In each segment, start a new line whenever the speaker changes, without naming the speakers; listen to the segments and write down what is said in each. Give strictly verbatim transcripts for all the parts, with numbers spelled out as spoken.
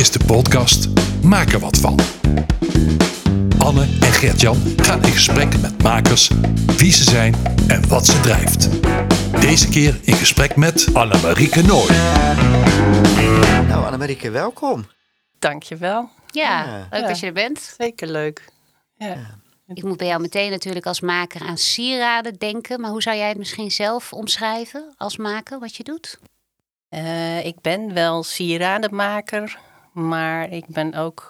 is de podcast Maak er wat van. Anne en Gert-Jan gaan in gesprek met makers, wie ze zijn en wat ze drijft. Deze keer in gesprek met Annemarieke Nooy.
Nou, Annemarieke, welkom.
Dankjewel.
Ja,
Ja.
leuk
Ja.
dat je er bent.
Zeker leuk. Ja.
Ja.
Ik moet bij jou meteen natuurlijk als maker aan sieraden denken. Maar hoe zou jij het misschien zelf omschrijven als maker, wat je doet?
Uh, ik ben wel sieradenmaker, maar ik ben ook...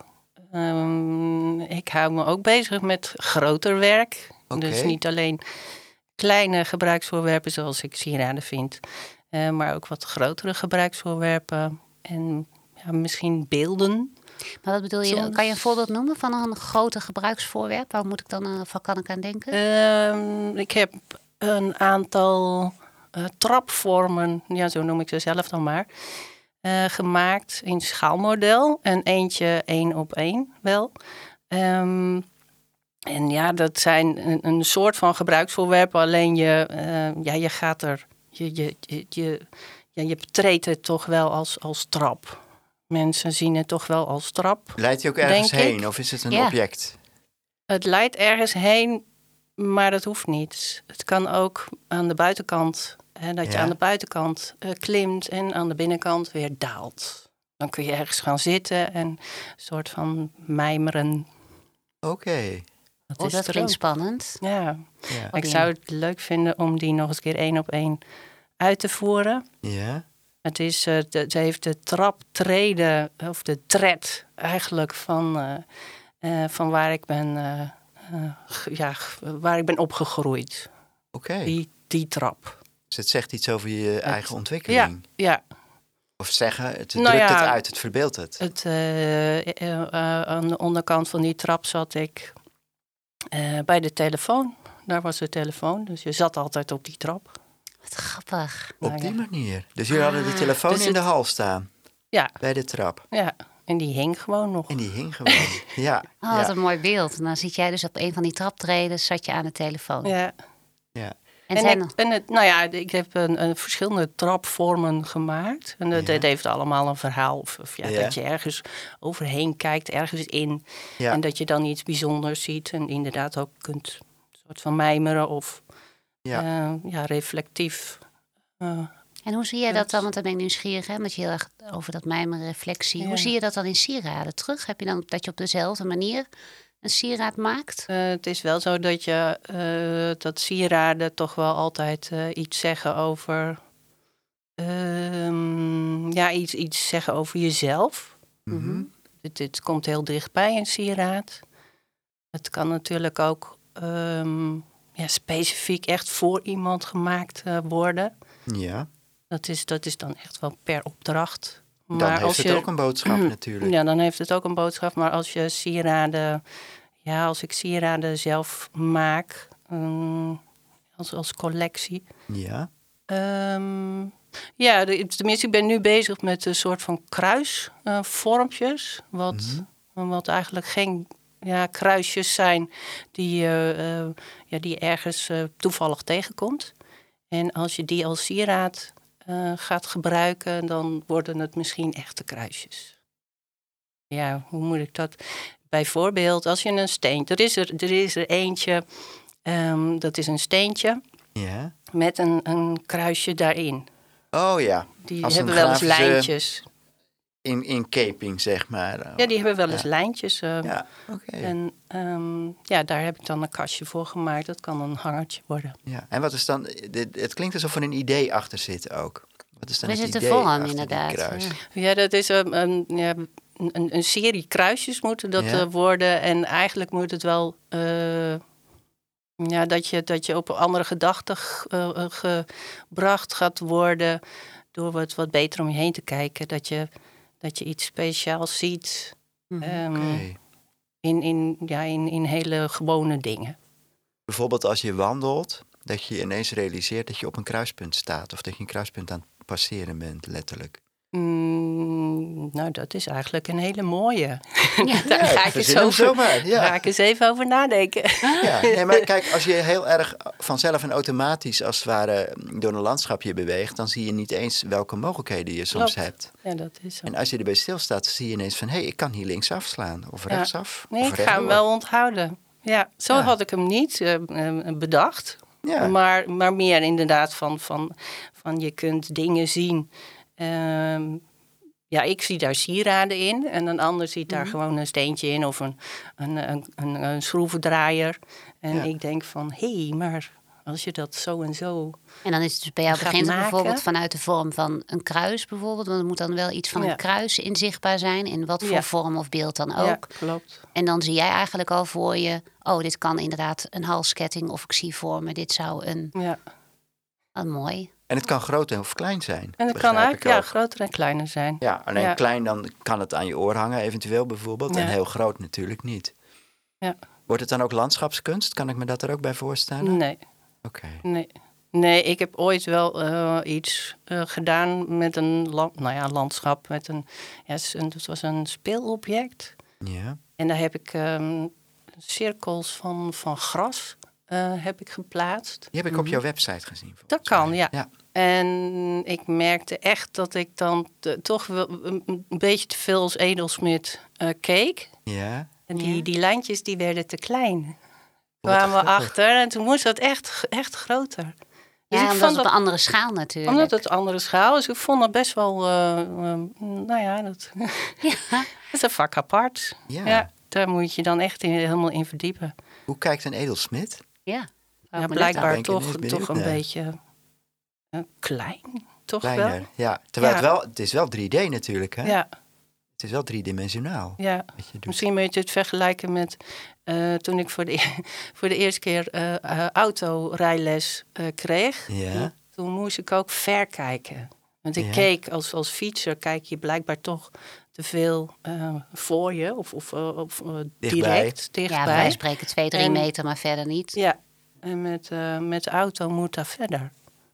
Um, ik hou me ook bezig met groter werk.
Oké.
Dus niet alleen kleine gebruiksvoorwerpen zoals ik sieraden vind. Uh, maar ook wat grotere gebruiksvoorwerpen. En ja, misschien beelden.
Maar wat bedoel je?
Soms-
Kan je een voorbeeld noemen van een grote gebruiksvoorwerp? Waar moet ik dan uh, van kan ik aan denken?
Um, ik heb een aantal uh, trapvormen, ja, zo noem ik ze zelf dan maar, uh, gemaakt in schaalmodel. En eentje één op één wel. Um, en ja, dat zijn een, een soort van gebruiksvoorwerpen. Alleen je, uh, ja, je gaat er, je, je, je, je, ja, je betreedt het toch wel als, als trap. Mensen zien het toch wel als trap.
Leidt hij ook ergens
Denk ik.
heen of is het een
Ja.
object?
Het leidt ergens heen, maar dat hoeft niet. Het kan ook aan de buitenkant, hè, dat je
Ja.
aan de buitenkant uh, klimt en aan de binnenkant weer daalt. Dan kun je ergens gaan zitten en een soort van mijmeren.
Oké.
Dat
Oh,
is
dat
er
klinkt
ook.
spannend.
Ja,
Ja.
ik zou het leuk vinden om die nog eens keer één op één uit te voeren.
Ja.
Het is, uh, de, ze heeft de traptreden, of de tred eigenlijk van, uh, uh, van waar ik ben, uh, uh, g- ja, g- waar ik ben opgegroeid.
Oké.
Die, die trap.
Dus het zegt iets over je eigen ontwikkeling.
Ja, ja.
Of zeggen, het
Nou
drukt
ja,
het uit, het verbeeldt het.
Het, uh, uh, uh, aan de onderkant van die trap zat ik uh, bij de telefoon. Daar was de telefoon, dus je zat altijd op die trap.
Wat grappig.
Op
Nou
die
ja.
manier. Dus jullie hadden de
Ah,
telefoon
dus
in de
het-
hal staan.
Ja.
Bij de trap.
Ja, en die hing gewoon nog.
En die hing gewoon. Ja.
Oh, wat
ja.
een mooi beeld. En dan zit jij dus op een van die traptreden, zat je aan de telefoon.
Ja.
ja.
En
En,
zijn
ik, en het, nou ja, ik heb een, een verschillende trapvormen gemaakt. En dat,
Ja.
dat heeft allemaal een verhaal. Of, of ja,
Ja.
dat je ergens overheen kijkt, ergens in.
Ja.
En dat je dan iets bijzonders ziet. En inderdaad ook kunt soort van mijmeren of
Ja.
ja, ja reflectief. Uh,
En hoe zie jij
Dat-
dat dan? Want dan ben ik nieuwsgierig, hè? Omdat je heel erg over dat mijmeren, reflectie.
Ja.
Hoe zie je dat dan in sieraden terug? Heb je dan dat je op dezelfde manier een sieraad maakt?
Uh, het is wel zo dat je uh, dat sieraden toch wel altijd uh, iets zeggen over. Um, ja, iets, iets zeggen over jezelf.
Mhm.
Het, het komt heel dichtbij, een sieraad. Het kan natuurlijk ook um, ja, specifiek echt voor iemand gemaakt uh, worden.
Ja.
Dat is, dat is dan echt wel per opdracht.
Dan
Maar
heeft
als
het
je,
ook een boodschap natuurlijk.
Ja, dan heeft het ook een boodschap. Maar als je sieraden... Ja, als ik sieraden zelf maak, um, als, als collectie...
Ja.
Um, ja, de, tenminste, ik ben nu bezig met een soort van kruisvormpjes. Uh, wat,
Mhm.
wat eigenlijk geen ja, kruisjes zijn die, uh, uh, ja, die je ergens uh, toevallig tegenkomt. En als je die als sieraad uh, gaat gebruiken, dan worden het misschien echte kruisjes. Ja, hoe moet ik dat... Bijvoorbeeld, als je een steen... Er is er, er, is er eentje, um, dat is een steentje
Ja.
met een, een kruisje daarin.
Oh ja.
Die
Als
hebben
een
wel eens
grafische-
lijntjes.
In, in caping, zeg maar.
Ja, die hebben wel eens
Ja.
lijntjes. Uh,
Ja, oké.
En um, ja, daar heb ik dan een kastje voor gemaakt. Dat kan een hangertje worden.
Ja. En wat is dan... Dit, het klinkt alsof er een idee achter zit ook. Wat is dan
Wat
het
is de
idee
vorm
achter die
inderdaad?
kruis?
Ja.
Ja, dat is um, een, ja, een, een serie kruisjes moeten dat
Ja.
uh, worden. En eigenlijk moet het wel... Uh, ja, dat je, dat je op een andere gedachte uh, gebracht gaat worden... door wat, wat beter om je heen te kijken. Dat je, dat je iets speciaals ziet...
Mhm.
Um,
Oké.
in, in, ja, in, in hele gewone dingen.
Bijvoorbeeld als je wandelt, dat je ineens realiseert dat je op een kruispunt staat. Of dat je een kruispunt aan het passeren bent, letterlijk.
Mm, Nou, dat is eigenlijk een hele mooie.
Ja.
Daar
Ja,
ga ik, eens
verzin hem
over,
zomaar, ja.
ga ik eens even over nadenken.
Ja, nee, maar kijk, als je heel erg vanzelf en automatisch als het ware door een landschapje beweegt, dan zie je niet eens welke mogelijkheden je soms
Klopt.
hebt.
Ja, dat is zo.
En als je erbij stilstaat, dan zie je ineens van, hé, hey, ik kan hier links afslaan of
Ja.
rechtsaf.
Nee,
of
ik ga hem
rechtdoor.
wel onthouden. Ja, zo
Ja.
had ik hem niet uh, uh, bedacht.
Ja.
Maar, maar meer inderdaad van, van, van je kunt dingen zien. Um, ja, ik zie daar sieraden in. En een ander ziet daar
Mm-hmm.
gewoon een steentje in of een, een, een, een, een schroevendraaier. En
Ja.
ik denk van, hé, hey, maar als je dat zo en zo...
En dan is het dus bij jou
gaat
begint het
maken.
bijvoorbeeld vanuit de vorm van een kruis bijvoorbeeld. Want er moet dan wel iets van
Ja.
een kruis inzichtbaar zijn. In wat voor
Ja.
vorm of beeld dan ook.
Ja, klopt.
En dan zie jij eigenlijk al voor je... oh, dit kan inderdaad een halsketting of ik zie voor me. Dit zou een...
Ja.
Oh, mooi.
En het kan groot of klein zijn.
En het kan
begrijp
eigenlijk
ik
ja,
ook.
groter en kleiner zijn.
Ja, alleen
Ja.
klein, dan kan het aan je oor hangen eventueel bijvoorbeeld.
Ja.
En heel groot natuurlijk niet.
Ja.
Wordt het dan ook landschapskunst? Kan ik me dat er ook bij voorstellen?
Nee.
Oké.
Nee. Nee, ik heb ooit wel uh, iets uh, gedaan met een land, nou ja, landschap. Met een, ja, het was een speelobject.
Ja.
En daar heb ik um, cirkels van, van gras uh, heb ik geplaatst.
Die heb ik op jouw website gezien.
Dat kan, ja.
ja.
En ik merkte echt dat ik dan te, toch wel een, een beetje te veel als edelsmid uh, keek.
Ja.
En die,
Ja.
die lijntjes die werden te klein.
Wat
Kwamen we
grappig.
achter en toen moest dat echt, echt groter. Dus
Ja,
ik
omdat
vond
het op
dat,
een andere schaal natuurlijk.
omdat het andere schaal is. Ik vond dat best wel, uh, um, nou ja, dat,
Ja.
dat is een vak apart.
Ja.
Ja, daar moet je dan echt in, helemaal in verdiepen.
Hoe kijkt een edelsmid?
Ja,
Ja,
ben
blijkbaar
ben ik
toch,
ineens
toch een
benieuwd naar.
beetje uh, klein. Toch
Kleiner.
wel?
Ja. Terwijl
Ja.
Het, wel, het is wel drie D natuurlijk, hè?
Ja,
Het is wel driedimensionaal.
ja.
Wat je doet.
Misschien moet je het vergelijken met uh, toen ik voor de, e- voor de eerste keer uh, uh, autorijles uh, kreeg.
Ja.
Toen, toen moest ik ook ver kijken. Want ik
Ja.
keek als, als fietser, kijk je blijkbaar toch te veel uh, voor je of, of, uh, of uh,
Dichtbij.
direct
ja
dichtbij.
wij spreken twee, drie
En-
meter, maar verder niet.
Ja, en met, uh, met de auto moet dat verder.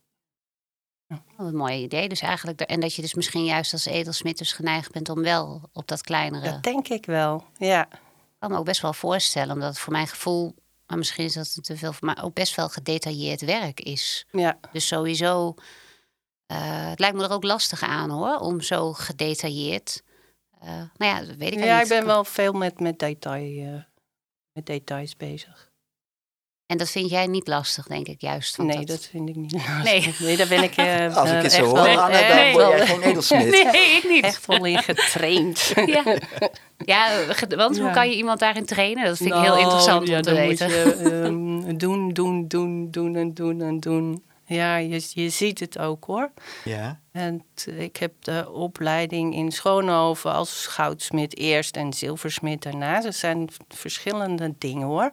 Oh, een mooi idee. Dus eigenlijk, de- en dat je dus misschien juist als edelsmid dus geneigd bent om wel op dat kleinere...
Dat denk ik wel, ja.
Ik kan me ook best wel voorstellen, omdat het voor mijn gevoel... maar misschien is dat te veel, maar ook best wel gedetailleerd werk is.
ja.
Dus sowieso, uh, het lijkt me er ook lastig aan hoor, om zo gedetailleerd... Uh, nou ja, dat weet ik
Ja,
niet.
ik ben wel veel met, met, detail, uh, met details bezig.
En dat vind jij niet lastig, denk ik, juist. want
Nee, dat vind ik niet lastig.
Nee.
Nee, daar ben ik uh,
Als ik
uh,
het zo
echt
hoor,
wel,
Anne,
eh,
dan
nee,
word jij
wel-
geen edelsmid.
Nee, ik niet.
echt wel in getraind.
Ja, ja ge- want hoe
Ja.
kan je iemand daarin trainen? Dat vind ik
Nou,
heel interessant
ja,
om te
dan
weten.
Moet je, um, doen, doen, doen, doen en doen en doen. Ja, je, je ziet het ook hoor.
Ja.
En t- ik heb de opleiding in Schoonhoven als goudsmid eerst en zilversmid daarna. Dat zijn v- verschillende dingen hoor.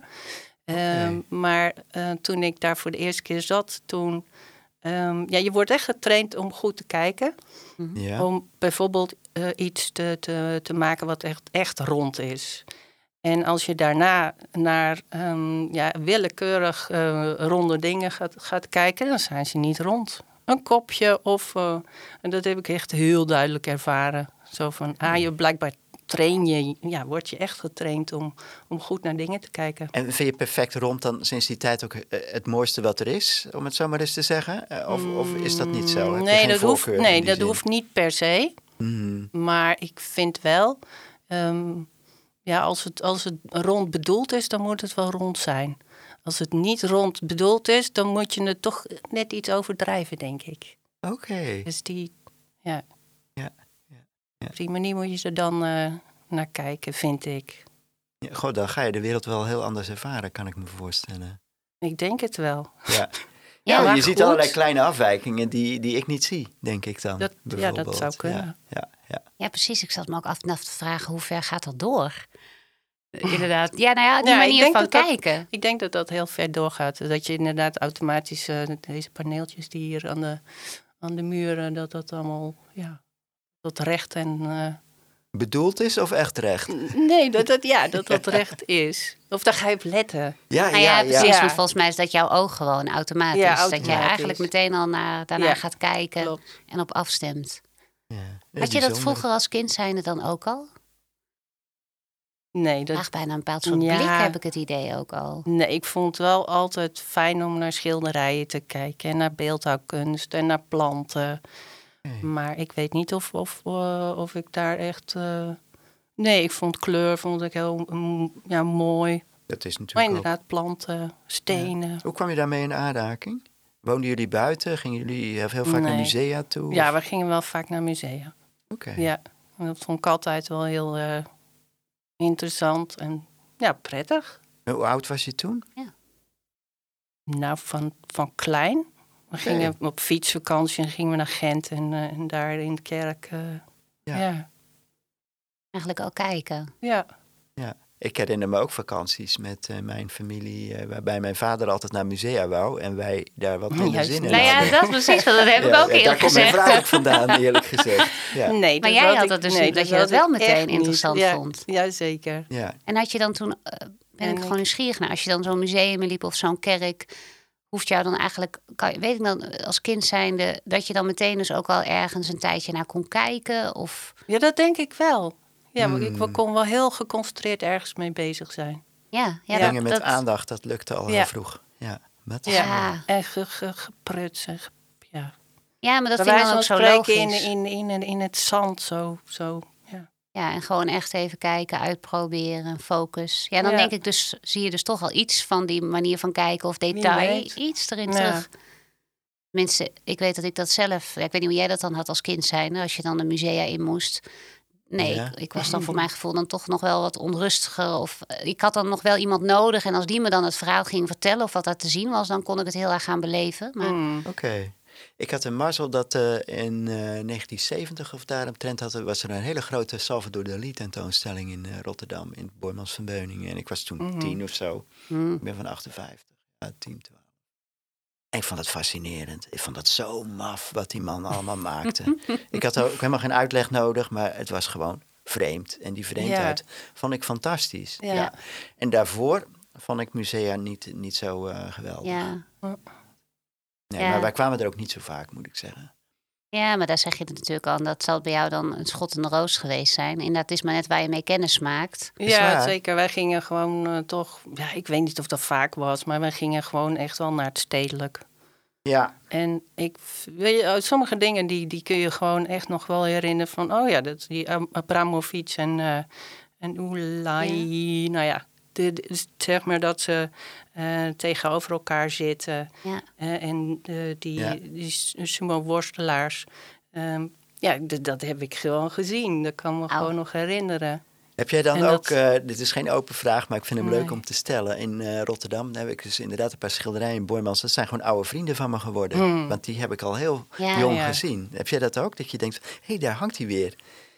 Um, maar uh, toen ik daar voor de eerste keer zat, toen... Um, ja, je wordt echt getraind om goed te kijken.
Ja.
Om bijvoorbeeld uh, iets te, te, te maken wat echt, echt rond is. En als je daarna naar um, ja, willekeurig uh, ronde dingen gaat, gaat kijken, dan zijn ze niet rond. Een kopje of... Uh, en dat heb ik echt heel duidelijk ervaren. Zo van, ah, je blijkbaar train je, ja, word je echt getraind om, om goed naar dingen te kijken.
En vind je perfect rond dan sinds die tijd ook eh, het mooiste wat er is, om het zo maar eens te zeggen? Eh, Of, of is dat niet zo? Heb je
Nee,
geen
dat, hoeft,
voorkeur in
nee
die
dat
zin?
hoeft niet per se.
Hmm.
Maar ik vind wel, um, ja, als het, als het rond bedoeld is, dan moet het wel rond zijn. Als het niet rond bedoeld is, dan moet je het toch net iets overdrijven, denk ik.
Oké.
Dus die, ja,
Ja, ja, ja.
op die manier moet je er dan uh, naar kijken, vind ik.
Ja, goh, dan ga je de wereld wel heel anders ervaren, kan ik me voorstellen.
Ik denk het wel.
Ja.
Ja,
Ja,
maar
je ziet
goed.
allerlei kleine afwijkingen die, die ik niet zie, denk ik dan.
Dat- ja, dat
bijvoorbeeld.
zou kunnen.
Ja, ja, ja.
Ja, precies. Ik zat me ook af en af te vragen, hoe ver gaat dat door? Uh, inderdaad. Ja, nou ja, die
Ja, ik
manier
denk
van
dat dat-
kijken.
Ik denk dat dat heel ver doorgaat. Dat je inderdaad automatisch uh, deze paneeltjes die hier aan de, aan de muren, dat dat allemaal, ja, dat recht en... Uh,
Bedoeld is of echt recht?
nee, dat dat, ja, dat dat recht is. Of daar ga je op letten.
Ja,
Nou ja,
ja,
precies.
Ja.
Want volgens mij is dat jouw oog gewoon automatisch.
Ja,
Dat je
automatisch.
eigenlijk meteen al naar, daarna
Ja,
gaat kijken
Klopt.
en op afstemt.
Ja.
Had je dat
bijzonder.
vroeger als kind zijnde dan ook al?
Nee, dat,
Echt bijna een bepaald soort
Ja.
blik heb ik het idee ook al.
nee, ik vond het wel altijd fijn om naar schilderijen te kijken. En naar beeldhouwkunst en naar planten.
Nee.
Maar ik weet niet of, of, uh, of ik daar echt... Uh... Nee, ik vond kleur vond ik heel mm, ja, mooi.
Dat is
Maar
natuurlijk ook.
inderdaad, planten, stenen. Ja,
Hoe kwam je daarmee in aanraking? Woonden jullie buiten? Gingen jullie heel vaak naar
Nee.
musea toe?
ja
of-
we gingen wel vaak naar musea.
Oké.
Ja, en dat vond ik altijd wel heel uh, interessant en ja, prettig.
En hoe oud was je toen?
Nou, van, van klein. We gingen op fietsvakantie en gingen we naar Gent en, uh, en daar in de kerk. Uh,
Ja.
ja. ja.
Eigenlijk al kijken.
Ja. Ik herinner me ook vakanties met uh, mijn familie, uh, waarbij mijn vader altijd naar musea wou en wij daar wat minder
Juist
zin in
Nou ja,
hadden.
dat is precies, want dat heb ik
Ja,
ook
ja, daar
eerlijk
komt mijn
gezegd.
vraag ook vandaan, eerlijk gezegd. Ja.
Nee,
Maar
dat
jij
had
had
ik-
dat dus
nee,
niet, dat je dat
had
wel
ik
meteen
echt niet.
interessant
ja,
vond.
Ja, zeker.
Ja.
En had je dan toen, uh, ben
En
ik
ik-
gewoon nieuwsgierig naar, als je dan zo'n museum liep of zo'n kerk, hoeft jou dan eigenlijk, kan, je- weet ik dan als kind zijnde, dat je dan meteen dus ook al ergens een tijdje naar kon kijken? Of
Ja, dat denk ik wel. Ja, maar ik
Hmm.
kon wel heel geconcentreerd ergens mee bezig zijn.
ja, ja,
Dingen
dat,
met
dat,
aandacht, dat lukte al
Ja.
heel vroeg. Ja, met
Ja,
Ja.
en ge, ge, gepruts en ge- ja.
ja, maar dat
Bij
vind ik
wijze
dan ook
van
zo
spreken
logisch.
in, in, in, in het zand zo. zo ja.
Ja, en gewoon echt even kijken, uitproberen, focus. Ja, dan
Ja.
denk ik dus, zie je dus toch al iets van die manier van kijken of detail,
weet.
iets erin
Ja.
terug. Tenminste, ik weet dat ik dat zelf, ja, ik weet niet hoe jij dat dan had als kind zijn, als je dan de musea in moest. Nee,
Ja.
ik, ik was dan voor mijn gevoel dan toch nog wel wat onrustiger. Of eh, ik had dan nog wel iemand nodig. En als die me dan het verhaal ging vertellen of wat daar te zien was, dan kon ik het heel erg gaan beleven. Maar
Mm.
Oké. Ik had een mazzel dat uh, in uh, negentien zeventig of daaromtrent had, was er een hele grote Salvador Dalí tentoonstelling in uh, Rotterdam, in Boijmans van Beuningen. En ik was toen
Mhm.
tien of zo.
hm,
Ik ben van achtenvijftig. Ja, tien, twaalf. En ik vond het fascinerend. Ik vond dat zo maf wat die man allemaal maakte. Ik had ook helemaal geen uitleg nodig, maar het was gewoon vreemd. En die vreemdheid vond ik fantastisch.
Ja.
Ja. En daarvoor vond ik musea niet, niet zo uh, geweldig.
ja.
Nee,
Ja.
maar wij kwamen er ook niet zo vaak, moet ik zeggen.
ja, maar daar zeg je het natuurlijk al. Dat zal bij jou dan een schot in de roos geweest zijn. En dat is maar net waar je mee kennis maakt.
Is
Ja,
waar.
zeker. Wij gingen gewoon uh, toch... Ja, ik weet niet of dat vaak was, maar wij gingen gewoon echt wel naar het stedelijk.
Ja,
En ik, weet je, sommige dingen die, die kun je gewoon echt nog wel herinneren van... Oh ja, dat, die Ab- Abramovic en, uh, en Ulay. Nou ja, de, de- zeg maar dat ze uh, tegenover elkaar zitten.
Ja.
Uh, en uh, die,
Ja.
die sumo-worstelaars. Um, ja, d- dat heb ik gewoon gezien. Dat kan me
Au.
gewoon nog herinneren.
heb jij dan
En
ook,
dat-
uh, dit is geen open vraag, maar ik vind hem
Nee.
leuk om te stellen. In uh, Rotterdam heb ik dus inderdaad een paar schilderijen in Boijmans. Dat zijn gewoon oude vrienden van me geworden.
Hmm.
Want die heb ik al heel
Ja,
jong
ja.
gezien. Heb jij dat ook? Dat je denkt, hé, hey, daar hangt hij weer.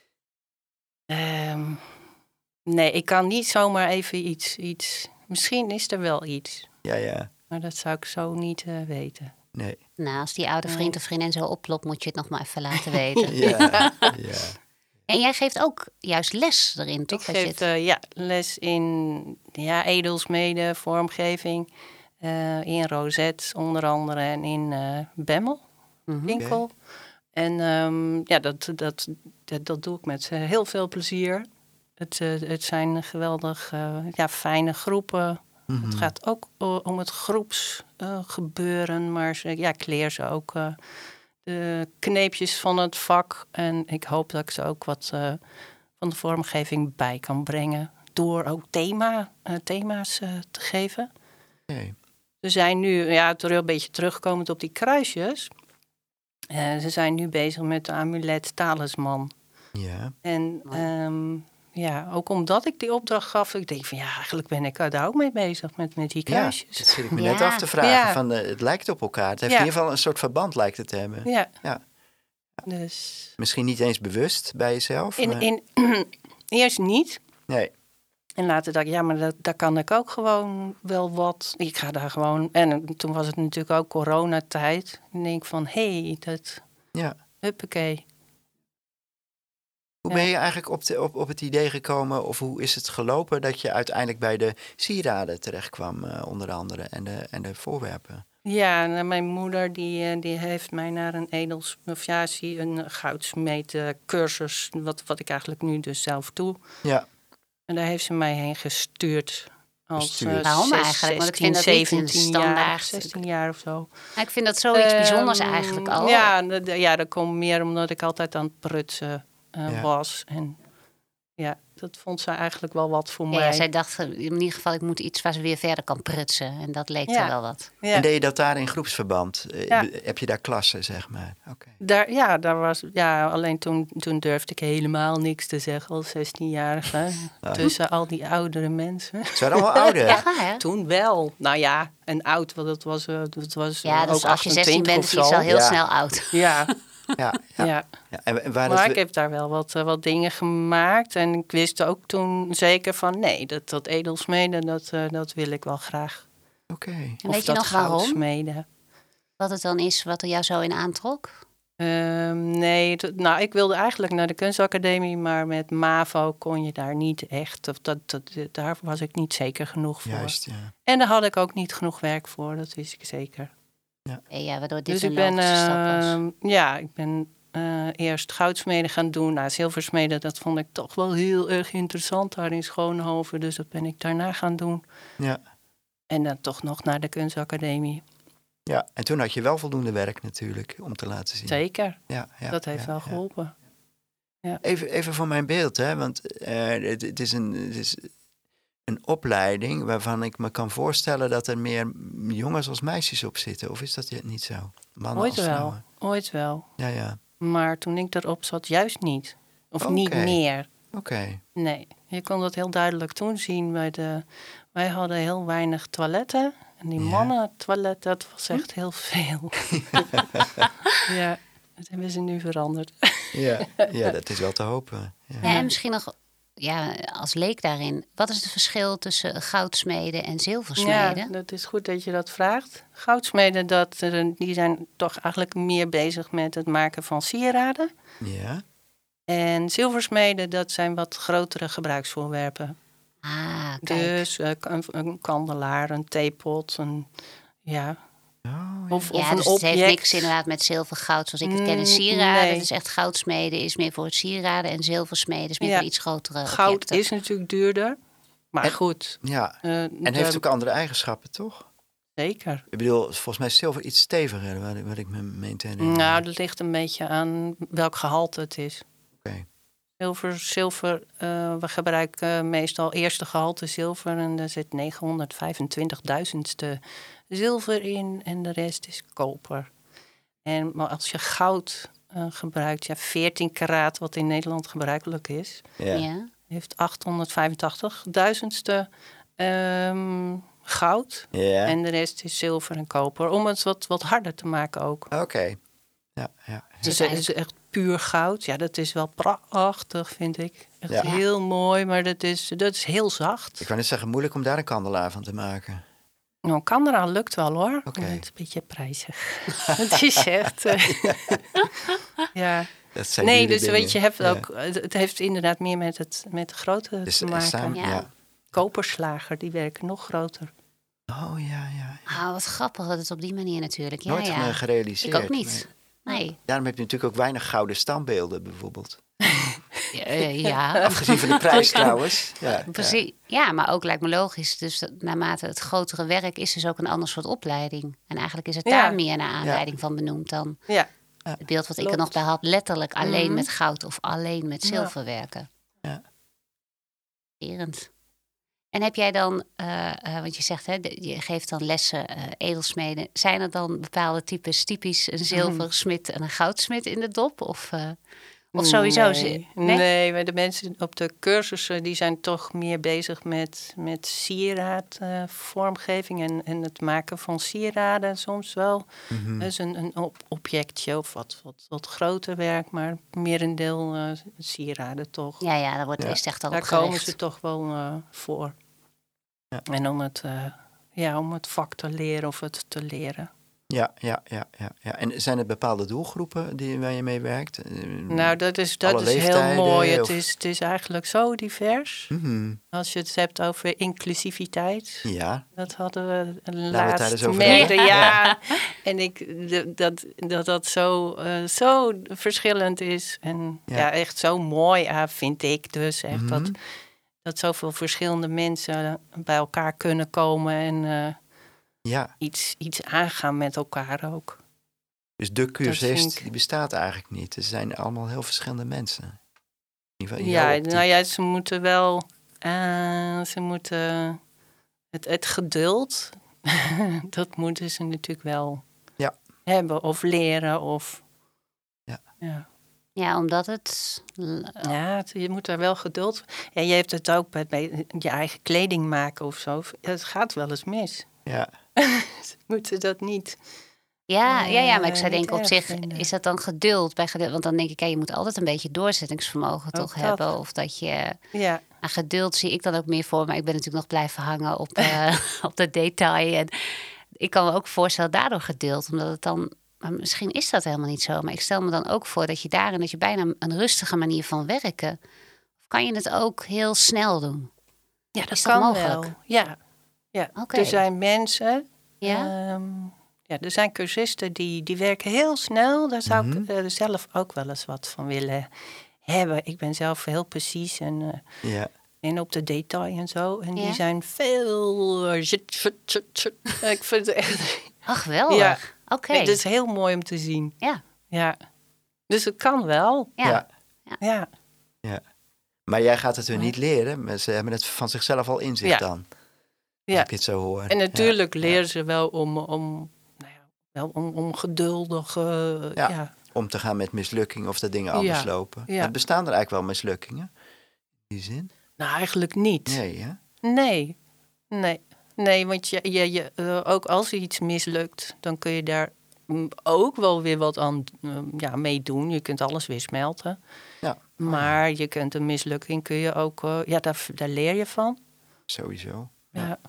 Um, nee, ik kan niet zomaar even iets, iets... Misschien is er wel iets.
Ja, ja,
Maar dat zou ik zo niet uh, weten.
nee.
Nou, als die oude vriend
Nee.
of vriendin zo oplopt, moet je het nog maar even laten weten.
Ja, ja.
En jij geeft ook juist les erin, toch?
Ik
Als je
geef
het-
uh, ja, les in ja, edelsmede, vormgeving. Uh, in Rozet onder andere en in uh, Bemmel,
Mhm.
winkel. En um, ja, dat, dat, dat, dat doe ik met uh, heel veel plezier. Het, uh, het zijn geweldig uh, ja, fijne groepen.
Mhm.
Het gaat ook uh, om het groepsgebeuren, uh, maar ze, ja, ik leer ze ook uh, de kneepjes van het vak. En ik hoop dat ik ze ook wat uh, van de vormgeving bij kan brengen. Door ook thema, uh, thema's uh, te geven.
Okay.
Ze zijn nu, ja, terug een beetje terugkomend op die kruisjes. Uh, ze zijn nu bezig met de amulet talisman.
Ja.
En um, ja, ook omdat ik die opdracht gaf, ik denk van ja, eigenlijk ben ik daar ook mee bezig met, met die kruisjes.
Ja, dat zit ik me
Ja.
net af te vragen.
Ja.
Van, uh, het lijkt op elkaar. Het heeft
Ja.
in ieder geval een soort verband lijkt het te hebben.
Ja.
Ja.
Dus
Misschien niet eens bewust bij jezelf.
in,
maar...
in, eerst niet.
Nee.
En later dacht ik, ja, maar dat, daar kan ik ook gewoon wel wat. Ik ga daar gewoon. En toen was het natuurlijk ook coronatijd. En denk ik van, hé, hey, dat.
Ja.
Huppakee.
Hoe
Ja.
ben je eigenlijk op, de, op, op het idee gekomen, of hoe is het gelopen dat je uiteindelijk bij de sieraden terechtkwam, uh, onder andere, en de, en de voorwerpen?
Ja, nou, mijn moeder die, eh, die heeft mij naar een edels, of ja, zie, een goudsmeet eh, cursus, wat, wat ik eigenlijk nu dus zelf doe.
Ja,
En daar heeft ze mij heen gestuurd. Als
Gestuurd.
eh,
Waarom
zes-
eigenlijk? Want ik
zestien,
vind dat niet een
zeventien jaar,
standaard.
zestien jaar of zo.
Nou, ik vind dat zoiets bijzonders
Ehm,
eigenlijk al.
Ja, d- d- ja, dat komt meer omdat ik altijd aan het prutsen eh,
Ja.
was. En ja, dat vond ze eigenlijk wel wat voor
Ja,
mij.
zij dacht in ieder geval, ik moet iets waar ze weer verder kan prutsen. En dat leek
Ja.
er wel wat.
Ja.
en deed je dat daar in groepsverband? Eh,
Ja.
be- Heb je daar klassen, zeg maar? Oké.
Daar, ja, daar was, ja, alleen toen, toen durfde ik helemaal niks te zeggen als zestienjarige.
Ja.
Tussen al die oudere mensen.
Ze waren allemaal ouder.
Ja, hè?
Toen wel. Nou ja, en oud, want dat was, eh, dat was
Ja,
eh,
dus
ook
als je zestien
achtentwintig
bent,
of
is je
zo.
al heel
Ja.
snel oud.
Ja,
Ja, ja.
ja.
ja. En, en waar
Maar
dat
ik heb daar wel wat, eh, wat dingen gemaakt. En ik wist ook toen zeker van... nee, dat, dat edelsmeden, dat, eh, dat wil ik wel graag.
Oké.
En
Of
weet je
dat
nog waarom?
goudsmeden.
Wat het dan is wat er jou zo in aantrok?
Ehm, nee, t- nou, ik wilde eigenlijk naar de kunstacademie... maar met MAVO kon je daar niet echt... Of dat, dat, daar was ik niet zeker genoeg voor.
Juist, ja.
En daar had ik ook niet genoeg werk voor, dat wist ik zeker.
Eh, Ja, waardoor dit
Dus
een
ik ben,
logische stap was.
ehm, ja, ik ben eh, eerst goudsmeden gaan doen. Nou, zilversmeden, dat vond ik toch wel heel erg interessant daar in Schoonhoven. Dus dat ben ik daarna gaan doen.
Ja.
En dan toch nog naar de kunstacademie.
Ja, en toen had je wel voldoende werk natuurlijk om te laten zien.
Zeker,
Ja, ja,
dat heeft
ja,
wel
ja.
geholpen.
Even, even voor mijn beeld, hè, want eh, het, het, is een, het is een opleiding waarvan ik me kan voorstellen dat er meer jongens als meisjes op zitten. Of is dat niet zo? Mannen
Ooit
als
wel,
vrouwen?
ooit wel.
Ja, ja.
Maar toen ik erop zat, juist niet. Of
Oké.
niet meer.
Oké.
Nee, je kon dat heel duidelijk toen zien. Bij de, wij hadden heel weinig toiletten. En die
Ja.
mannen toilet, dat was echt heel veel. Ja, dat hebben ze nu veranderd.
Ja, ja, dat is wel te hopen. Ja.
Ja, en misschien nog ja, als leek daarin. Wat is het verschil tussen goudsmeden en
Ja,
zilversmeden?
dat is goed dat je dat vraagt. Goudsmeden, dat, er een- die zijn toch eigenlijk meer bezig met het maken van sieraden.
Ja.
En zilversmeden, dat zijn wat grotere gebruiksvoorwerpen.
Ah, kijk.
Dus eh, een, een kandelaar, een theepot, een, ja,
Oh, ja.
of, of
Ja,
een
dus het
object.
heeft niks inderdaad met zilver, goud zoals ik het ken. En
Mm,
sieraden,
nee.
het is echt goudsmeden is meer voor het sieraden. En zilversmeden is meer
Ja.
voor iets grotere
Goud
objecten.
is natuurlijk duurder, maar
En-
goed.
Ja.
eh,
En
daar-
heeft ook andere eigenschappen, toch?
Zeker.
Ik bedoel, volgens mij is zilver iets steviger, wat, wat ik me meen te herinneren.
Nou, dat ligt een beetje aan welk gehalte het is.
Oké.
Zilver, zilver eh, we gebruiken meestal eerste gehalte zilver en daar zit negenhonderdvijfentwintigduizendste zilver in en de rest is koper. En maar als je goud eh, gebruikt, ja, veertien karaat, wat in Nederland gebruikelijk is,
Ja.
Ja.
heeft achthonderdvijfentachtigduizendste ehm goud.
Ja.
En de rest is zilver en koper, om het wat, wat harder te maken ook.
Oké. Ja, ja.
Dus het is echt puur goud. Ja, dat is wel prachtig, vind ik. Echt
Ja.
heel mooi, maar dat is, dat is heel zacht.
Ik wou net zeggen, moeilijk om daar een kandelaar van te maken.
Nou, Canada lukt wel hoor.
Oké.
Maar het is een beetje prijzig. Het is echt... eh, ja.
Dat zijn
Nee,
jullie
dus
dingen.
weet je, hebt
Ja.
ook, het het heeft inderdaad meer met het, met de grootte
Dus,
te
eh,
maken.
samen-
Ja.
ja.
Koperslager, die werken nog groter.
Oh ja, ja.
Ah, wat grappig dat het op die manier natuurlijk. Ja,
Nooit
ja.
me gerealiseerd.
Ik ook niet.
Nee.
Nee.
Daarom heb je natuurlijk ook weinig gouden standbeelden, bijvoorbeeld.
Ja, eh, ja.
Afgezien van de prijs trouwens. Ja,
Precies. Ja, maar ook lijkt me logisch. Dus dat, naarmate het grotere werk is dus ook een ander soort opleiding. En eigenlijk is het
Ja.
daar meer naar aanleiding van benoemd dan
Ja,
het beeld wat ik er
Klopt.
nog bij had. Letterlijk alleen
Mhm.
met goud of alleen met
Ja.
zilver werken.
Ja.
Fascinerend. En heb jij dan, eh, eh, want je zegt, hè, de- je geeft dan lessen eh, edelsmeden. Zijn er dan bepaalde types, typisch een zilversmid en een goudsmid in de dop? Of, eh, of sowieso?
Nee,
ze-
nee?
Nee?
maar de mensen op de cursussen die zijn toch meer bezig met, met sieraadvormgeving en, en het maken van sieraden soms wel.
Mhm.
Dus een, een op- objectje of wat, wat, wat groter werk, maar merendeel eh sieraden toch.
Ja, ja, daar wordt
Ja.
eerst echt al
Daar
op
komen
gericht.
ze toch wel eh, voor.
Ja.
En om het, eh, ja, om het vak te leren of het te leren.
Ja, ja, ja, ja, ja. En zijn er bepaalde doelgroepen die, waar je mee werkt?
Nou, dat is, dat
Alle
is heel
leeftijden,
mooi. Het
of-
is, het is eigenlijk zo divers.
Mhm.
Als je het hebt over inclusiviteit.
Ja,
Dat hadden we
het daar
laatst
eens over
merkte,
hebben.
ja. En ik, de- dat dat, dat zo, eh, zo verschillend is. En
Ja.
ja, echt zo mooi, ah, vind ik dus. Echt
Mhm.
dat, dat zoveel verschillende mensen bij elkaar kunnen komen. En eh,
ja.
iets, iets aangaan met elkaar ook.
Dus de cursist,
vind ik-
die bestaat eigenlijk niet. Er zijn allemaal heel verschillende mensen. In ieder geval in
Ja,
jouw optiek.
nou ja, ze moeten wel... eh, ze moeten... Het, het geduld, dat moeten ze natuurlijk wel
Ja.
hebben of leren. Of,
Ja.
Ja,
Ja, omdat het...
ja het- je moet er wel geduld... Ja, je hebt het ook bij, bij je eigen kleding maken of zo. Het gaat wel eens mis.
Ja,
Ze moeten dat niet...
Ja, ja, ja, maar ik
Eh,
zou
niet
denken op
erg
zich,
vinden.
is dat dan geduld bij geduld? Want dan denk ik, ja, je moet altijd een beetje doorzettingsvermogen
Ook
toch
dat.
hebben. Of dat je...
Ja,
Aan geduld zie ik dan ook meer voor, maar ik ben natuurlijk nog blijven hangen op, uh, op de detail. En ik kan me ook voorstellen, daardoor geduld, omdat het dan... Maar misschien is dat helemaal niet zo, maar ik stel me dan ook voor dat je daarin, dat je bijna een rustige manier van werken, of kan je het ook heel snel doen?
ja dat
Is dat
kan
mogelijk?
wel. Ja, ja.
Oké.
Er zijn mensen...
Ja?
Ehm, ja, er zijn cursisten die, die werken heel snel. Daar zou
Mhm.
ik eh, zelf ook wel eens wat van willen hebben. Ik ben zelf heel precies en, eh,
ja.
en op de detail en zo. En
Ja?
die zijn veel... eh, zit, zit, zit, zit. Ik vind het echt...
Ach, geweldig.
Ja.
Oké.
Het is heel mooi om te zien.
Ja.
Ja. Dus het kan wel.
Ja.
Ja.
Ja.
Ja. Maar jij gaat het hun niet leren, maar ze hebben het van zichzelf al in zich
Ja.
dan. Als
Ja.
ik het zo hoor.
En natuurlijk
Ja.
leren ze wel om, om, nou ja, wel om, om geduldig... eh,
Ja.
ja.
Om te gaan met mislukking of dat dingen anders
Ja.
lopen.
Ja.
Maar bestaan er eigenlijk wel mislukkingen? In die zin?
Nou, eigenlijk niet.
Nee, hè?
Nee, nee, nee, want je, je, je, uh, ook als er iets mislukt, dan kun je daar mm, ook wel weer wat aan uh, ja, mee doen. Je kunt alles weer smelten.
Ja.
Maar je kunt een mislukking, kun je ook, uh, ja, daar, daar leer je van.
Sowieso.
Ja.
Ja.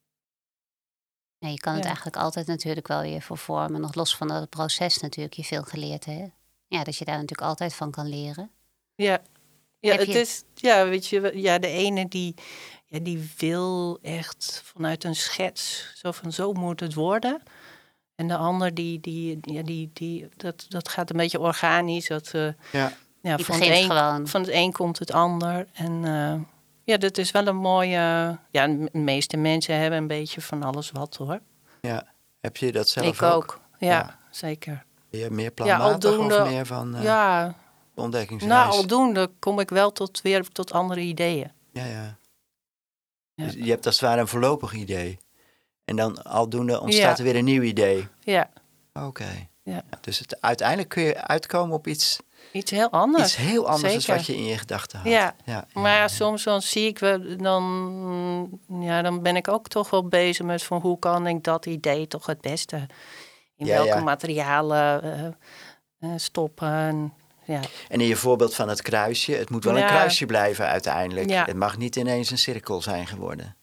Ja, je kan het
Ja.
eigenlijk altijd natuurlijk wel weer voor vormen, nog los van dat het proces natuurlijk je veel geleerd hebt. Ja, dat je daar natuurlijk altijd van kan leren.
Ja, ja
Heb
het
je-
is, ja, weet je, ja, de ene die, ja, die wil echt vanuit een schets, zo van zo moet het worden. En de ander die, die, ja, die, die dat, dat gaat een beetje organisch. Dat, uh,
Ja.
ja,
Die
van, het
begint
een,
gewoon.
van het een komt het ander. En uh, ja, dat is wel een mooie... Ja, de meeste mensen hebben een beetje van alles wat, hoor.
Ja. Heb je dat zelf
Ik
ook?
ook, ja,
Ja.
zeker.
Ben je meer planmatig
aldoende-
of meer van uh,
ja,
ontdekkingsreis?
nou, aldoende kom ik wel tot, weer tot andere ideeën.
Ja, ja.
Ja.
Dus je hebt als het ware een voorlopig idee. En dan aldoende ontstaat
Ja.
er weer een nieuw idee.
Ja,
Oké.
Ja.
Dus het, uiteindelijk kun je uitkomen op iets,
iets heel anders.
iets heel anders dan
zeker.
wat je in je gedachten had.
Ja.
ja,
Maar ja, soms dan zie ik wel, dan, ja, dan ben ik ook toch wel bezig met van hoe kan ik dat idee toch het beste in
Ja,
welke
ja.
materialen eh, eh, stoppen. En, ja.
En in je voorbeeld van het kruisje, het moet wel een
Ja.
kruisje blijven uiteindelijk.
Ja.
Het mag niet ineens een cirkel zijn geworden.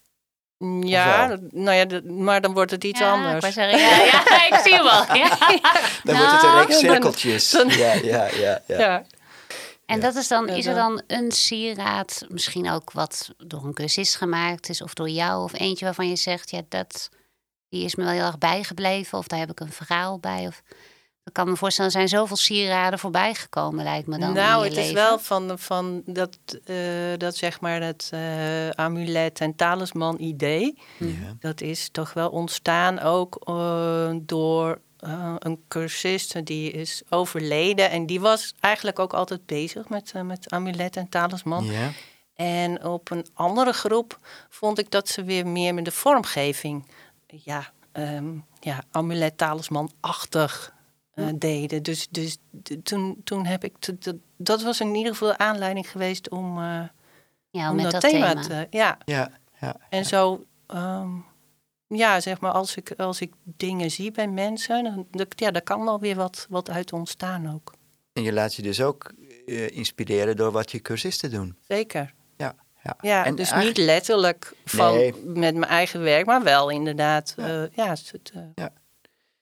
Ja,
wel?
nou ja, dat- maar dan wordt het iets
Ja,
anders.
Ik, wou zeggen, ja, ja, ik zie hem al. Ja.
Dan
Nou,
wordt het een reeks
dan-
cirkeltjes.
dan-
ja, ja, ja, ja.
Ja.
En
Ja.
dat is dan,
Ja,
is er
dan-
dan een sieraad, misschien ook wat door een cursist gemaakt is, of door jou, of eentje waarvan je zegt, ja, dat die is me wel heel erg bijgebleven, of daar heb ik een verhaal bij. Of ik kan me voorstellen, er zijn zoveel sieraden voorbij gekomen, lijkt me dan.
Nou,
in je
het is
leven.
wel van, van dat, eh, dat zeg maar het eh, amulet en talisman idee.
Ja.
Dat is toch wel ontstaan ook eh, door eh, een cursist die is overleden. En die was eigenlijk ook altijd bezig met, eh, met amulet en talisman.
Ja.
En op een andere groep vond ik dat ze weer meer met de vormgeving, ja, ehm, ja amulet-talisman-achtig eh, deden. Dus, dus d- toen, toen heb ik, t- t- dat was in ieder geval aanleiding geweest om, eh,
ja,
om
met
dat,
dat
thema,
thema.
te, ja.
Ja, ja.
En zo, ehm, ja, zeg maar, als ik, als ik dingen zie bij mensen, dan, dat- ja, daar kan wel weer wat, wat uit ontstaan ook.
En je laat je dus ook eh, inspireren door wat je cursisten doen.
Zeker.
Ja, ja.
Ja,
En
dus
eigenlijk-
niet letterlijk van
Nee.
met mijn eigen werk, maar wel inderdaad.
Ja.
Ja, ja, het, eh,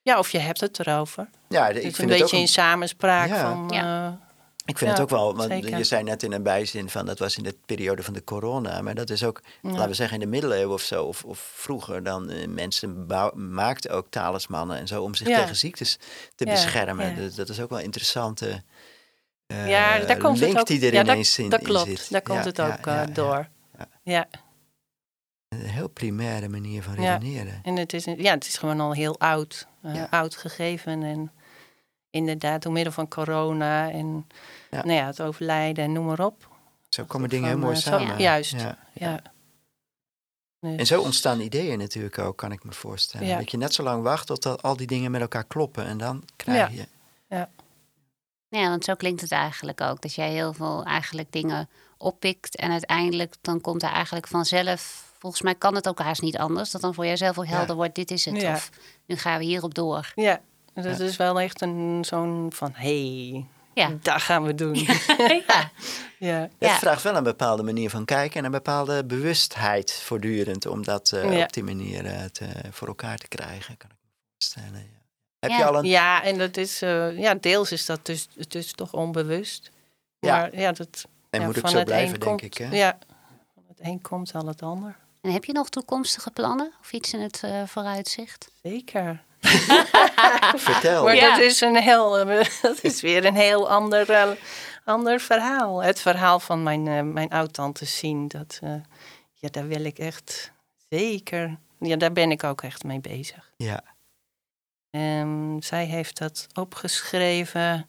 Ja, of je hebt het erover.
Ja,
Het
ik
is
vind
een
het ook
beetje in
een,
samenspraak
Ja.
van...
Ja.
eh,
ik vind
Ja,
het ook wel, want
zeker.
je zei net in een bijzin van dat was in de periode van de corona, maar dat is ook,
Ja.
laten we zeggen in de middeleeuwen of zo, of, of vroeger, dan uh, mensen bouw, maakten ook talismannen en zo om zich
Ja.
tegen ziektes te
Ja,
beschermen.
ja.
Dat, dat is ook wel een interessante uh,
ja, daar komt
link
het ook,
die er
ja,
ineens
dat,
in,
dat
in
klopt,
zit.
daar komt
Ja,
het
ja,
ook
ja,
uh,
ja,
door.
ja.
Ja.
Een heel primaire manier van
Ja.
redeneren.
En het is, een- ja, het is gewoon al heel oud, uh,
Ja.
oud gegeven. En inderdaad, door middel van corona en
Ja.
Nou ja, het overlijden en noem maar op.
Zo komen dingen
Van,
heel mooi
uh, zo-
samen.
juist,
Ja.
ja. Dus-
En zo ontstaan ideeën natuurlijk ook, kan ik me voorstellen.
Ja.
Dat je net zo lang wacht tot al die dingen met elkaar kloppen. En dan krijg je...
Ja, want zo klinkt het eigenlijk ook. Dat jij heel veel eigenlijk dingen oppikt. En uiteindelijk dan komt er eigenlijk vanzelf... Volgens mij kan het ook haast niet anders. Dat dan voor jezelf ook helder
Ja.
wordt, dit is het.
Ja.
Of nu gaan we hierop door.
Ja, dat
Ja.
is wel echt een zo'n van, hé, hey,
Ja.
dat gaan we doen.
Ja.
ja.
Het
Ja.
vraagt wel een bepaalde manier van kijken en een bepaalde bewustheid voortdurend om dat uh,
Ja.
op die manier uh, te, voor elkaar te krijgen, kan ik me voorstellen. Ja. Heb
Ja.
je al een...
Ja, en dat is, uh, ja, deels is dat dus, het is toch onbewust.
Ja.
Maar ja, dat...
En
ja,
moet ook
van
zo
het
blijven,
een
denk
komt,
ik. Hè?
Ja, van het een komt al het ander.
En heb je nog toekomstige plannen? Of iets in het uh, vooruitzicht?
Zeker.
Vertel.
Maar
Ja.
dat is een heel, uh, dat is weer een heel ander, uh, ander verhaal. Het verhaal van mijn, uh, mijn oud-tante zien, dat, uh, ja, daar wil ik echt zeker, ja, daar ben ik ook echt mee bezig.
Ja.
Um, zij heeft dat opgeschreven.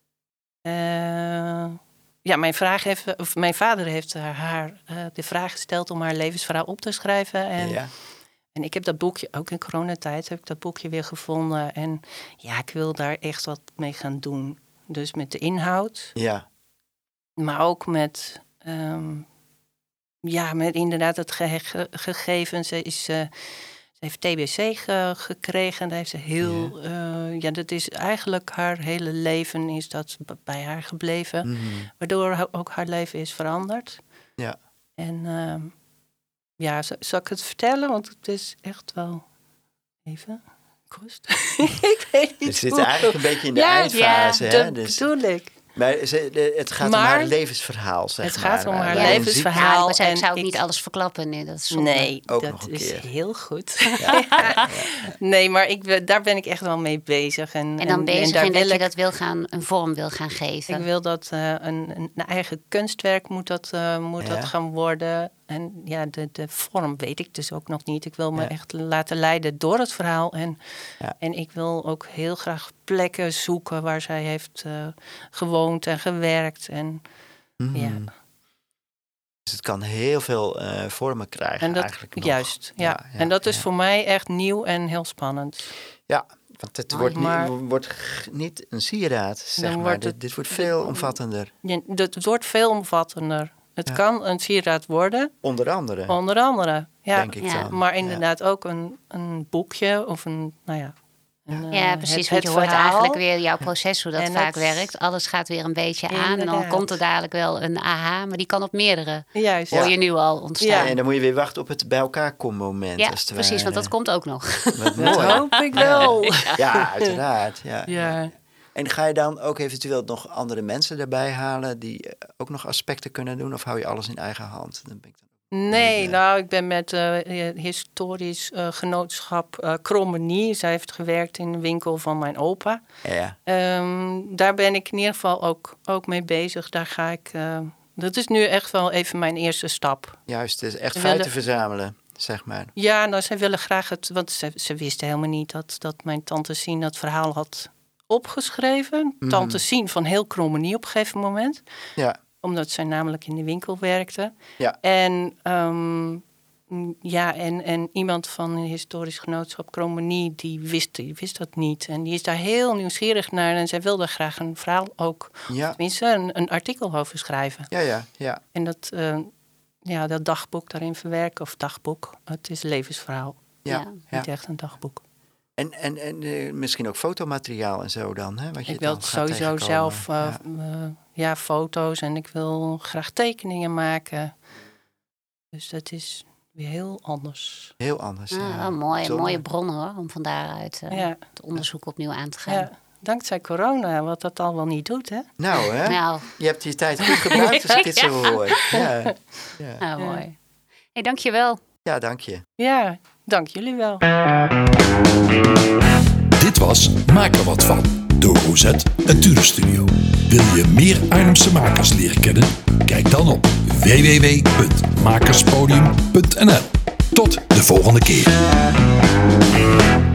Uh, ja, mijn, vraag heeft, of mijn vader heeft haar, haar uh, de vraag gesteld om haar levensverhaal op te schrijven. En,
ja.
en ik heb dat boekje, ook in coronatijd, heb ik dat boekje weer gevonden. En ja, ik wil daar echt wat mee gaan doen. Dus met de inhoud.
Ja.
Maar ook met, um, ja, met inderdaad het ge- ge- gegeven. Ze is... Uh, Ze heeft T B C ge- gekregen en daar heeft ze heel... Ja. Uh, ja, dat is eigenlijk haar hele leven is dat b- bij haar gebleven.
Mm-hmm.
Waardoor ha- ook haar leven is veranderd.
Ja.
En uh, ja, z- zal ik het vertellen? Want het is echt wel... Even... Kost. Ik weet niet
We zitten
hoe.
eigenlijk een beetje in de
ja,
eindfase.
Ja,
hè?
dat
Dus,
bedoel ik.
maar ze, het gaat
Maar,
om haar levensverhaal, zeg
het
maar.
gaat om haar
Waarin
levensverhaal.
ziek-
Ja, maar zij, ik
en
zou ook
ik-
niet alles verklappen. Nee, dat is zonde.
Nee,
Ook
dat
nog een
is
keer.
heel goed.
Ja, ja, ja.
Nee, maar ik, ben- daar ben ik echt wel mee bezig. En,
En dan
en,
bezig
daar
in
wil
dat je
ik-
dat wil gaan, een vorm wil gaan geven.
Ik wil dat uh, een, een eigen kunstwerk moet dat, uh, moet
Ja.
dat gaan worden. En ja, de, de vorm weet ik dus ook nog niet. Ik wil me
Ja.
echt laten leiden door het verhaal. En,
Ja.
en ik wil ook heel graag plekken zoeken waar zij heeft uh, gewoond en gewerkt. En,
Mm-hmm.
ja.
Dus het kan heel veel uh, vormen krijgen
en dat,
eigenlijk nog.
juist, ja.
Ja, ja,
en dat is
ja.
voor mij echt nieuw en heel spannend.
Ja, want het
Mooi,
wordt,
maar-
niet, wordt g- niet een sieraad, zeg
Dan
maar.
wordt
Dit,
het-
dit wordt veel omvattender.
Je, het wordt veel omvattender. Het
Ja.
kan een sieraad worden,
Onder andere,
onder andere. Ja.
denk ik
Ja.
dan.
Maar
Ja.
inderdaad ook een, een boekje of een, nou ja... Een,
Ja,
uh,
precies.
het-
want je
het
hoort
verhaal.
eigenlijk weer jouw proces, hoe dat
En
vaak
het-
werkt. Alles gaat weer een beetje aan. En dan
Inderdaad.
komt er dadelijk wel een aha. Maar die kan op meerdere,
Juist.
hoor
Ja.
je nu al ontstaan.
Ja,
Ja, en dan moet je weer wachten op het bij elkaar komen moment.
Ja,
als het
precies. Want dat
ware.
komt ook nog.
Wat
Dat
mooi.
hoop ik wel.
Ja, uiteraard. Ja.
Ja.
En ga je dan ook eventueel nog andere mensen erbij halen die eh, ook nog aspecten kunnen doen? Of hou je alles in eigen hand? Dan ben ik dan...
Nee,
Ja.
nou, ik ben met uh, historisch uh, genootschap uh, Krommenie. Zij heeft gewerkt in de winkel van mijn opa.
Ja,
Um, daar ben ik in ieder geval ook, ook mee bezig. Daar ga ik... Uh, dat is nu echt wel even mijn eerste stap.
juist. Het is echt
We
feiten
willen-
verzamelen, zeg maar.
Ja, nou, zij willen graag het... Want ze, ze wisten helemaal niet dat, dat mijn tante Sien dat verhaal had opgeschreven.
Mhm.
Tante Sien van heel Krommenie op een gegeven moment.
Ja,
Omdat zij namelijk in de winkel werkte.
Ja.
En, um, ja, en, en iemand van een historisch genootschap Krommenie, die wist, die wist dat niet. En die is daar heel nieuwsgierig naar. En zij wilde graag een verhaal ook,
ja,
tenminste een, een artikel over schrijven.
ja, ja. ja.
En dat, uh, ja, dat dagboek daarin verwerken, of dagboek, het is een levensverhaal.
ja,
Ja.
ja.
Niet echt een dagboek.
En, en, en uh, misschien ook fotomateriaal en zo dan, hè? Wat je
Ik wil
dan
het
gaat
sowieso
tegenkomen.
zelf, uh,
Ja.
uh, ja, foto's en ik wil graag tekeningen maken. Dus dat is weer heel anders.
Heel anders.
Ah,
ja.
wel mooi,
Zonde.
mooie bronnen hoor, om van daaruit uh,
Ja.
het onderzoek opnieuw aan te gaan.
Ja, dankzij corona, wat dat al wel niet doet, hè?
Nou, hè?
Nou,
Je hebt je tijd goed gebruikt als ik dit zo hoor. Ja, ja.
nou mooi. Hey, dank je wel.
ja dank je.
Ja, dank jullie wel.
Dit was Maak er wat van, door Rosette en Tudor Studio. Wil je meer Arnhemse makers leren kennen? Kijk dan op w w w punt makerspodium punt n l. Tot de volgende keer.